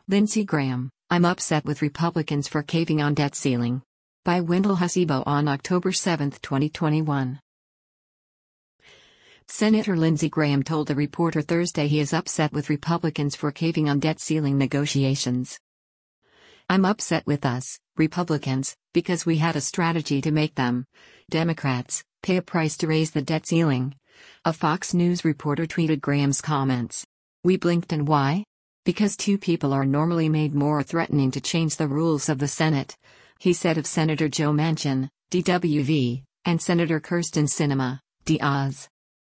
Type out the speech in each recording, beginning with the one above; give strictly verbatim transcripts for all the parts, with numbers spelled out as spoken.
Lindsey Graham, I'm upset with Republicans for caving on debt ceiling. By Wendell Hasibo on October seventh, twenty twenty-one. Senator Lindsey Graham told a reporter Thursday he is upset with Republicans for caving on debt ceiling negotiations. I'm upset with us, Republicans, because we had a strategy to make them, Democrats, pay a price to raise the debt ceiling. A Fox News reporter tweeted Graham's comments. We blinked, and why? Because two people are normally made more threatening to change the rules of the Senate, he said of Senator Joe Manchin, D W V, and Senator Kyrsten Sinema, D Oz.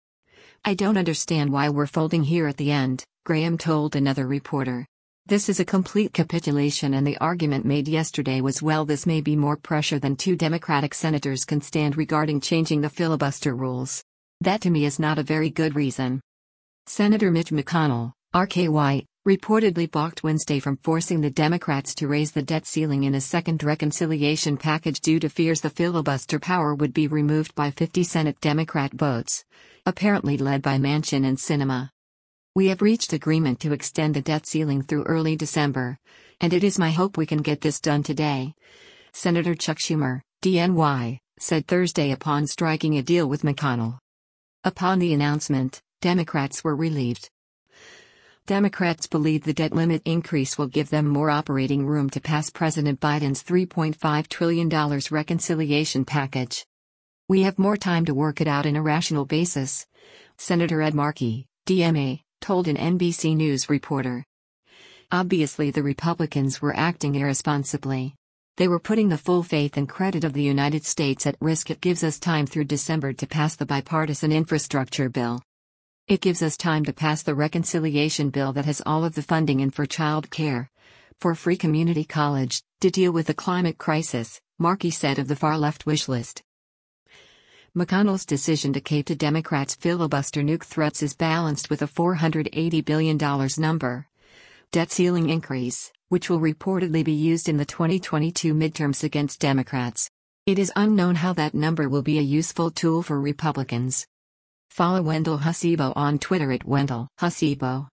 I don't understand why we're folding here at the end, Graham told another reporter. This is a complete capitulation, and the argument made yesterday was, well, this may be more pressure than two Democratic senators can stand regarding changing the filibuster rules. That to me is not a very good reason. Senator Mitch McConnell, R K Y, reportedly balked Wednesday from forcing the Democrats to raise the debt ceiling in a second reconciliation package due to fears the filibuster power would be removed by fifty Senate Democrat votes, apparently led by Manchin and Sinema. We have reached agreement to extend the debt ceiling through early December, and it is my hope we can get this done today, Senator Chuck Schumer, D N Y, said Thursday upon striking a deal with McConnell. Upon the announcement, Democrats were relieved. Democrats believe the debt limit increase will give them more operating room to pass President Biden's three point five trillion dollars reconciliation package. We have more time to work it out in a rational basis, Senator Ed Markey, D M A, told an N B C News reporter. Obviously, the Republicans were acting irresponsibly. They were putting the full faith and credit of the United States at risk. It gives us time through December to pass the bipartisan infrastructure bill. It gives us time to pass the reconciliation bill that has all of the funding in for child care, for free community college, to deal with the climate crisis, Markey said of the far-left wish list. McConnell's decision to cave to Democrats' filibuster nuke threats is balanced with a four hundred eighty billion dollars number. Debt ceiling increase, which will reportedly be used in the twenty twenty-two midterms against Democrats. It is unknown how that number will be a useful tool for Republicans. Follow Wendell Hasibo on Twitter at Wendell Hasibo.